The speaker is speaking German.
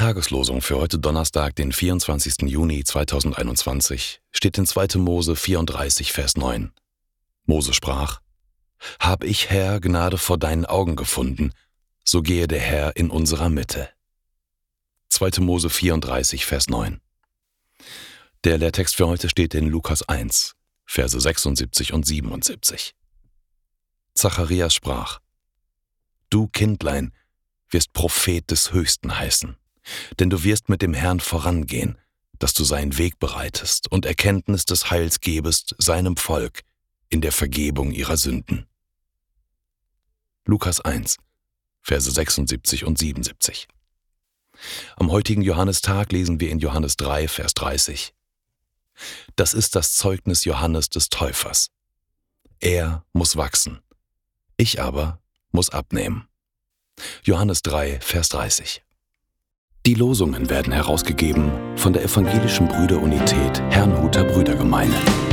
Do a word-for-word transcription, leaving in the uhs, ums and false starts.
Tageslosung für heute Donnerstag, den vierundzwanzigsten Juni zweitausendeinundzwanzig, steht in zweiter Mose vierunddreißig, Vers neun. Mose sprach: Hab ich, Herr, Gnade vor deinen Augen gefunden, so gehe der Herr in unserer Mitte. zweiter Mose vierunddreißig, Vers neun. Der Lehrtext für heute steht in Lukas eins, Verse sechsundsiebzig und siebenundsiebzig. Zacharias sprach: Du Kindlein wirst Prophet des Höchsten heißen, denn du wirst mit dem Herrn vorangehen, dass du seinen Weg bereitest und Erkenntnis des Heils gebest seinem Volk in der Vergebung ihrer Sünden. Lukas eins, Verse sechsundsiebzig und siebenundsiebzig. Am heutigen Johannistag lesen wir in Johannes drei, Vers dreißig. Das ist das Zeugnis Johannes des Täufers. Er muss wachsen, ich aber muss abnehmen. Johannes drei, Vers dreißig. Die Losungen werden herausgegeben von der Evangelischen Brüderunität Herrnhuter Brüdergemeine.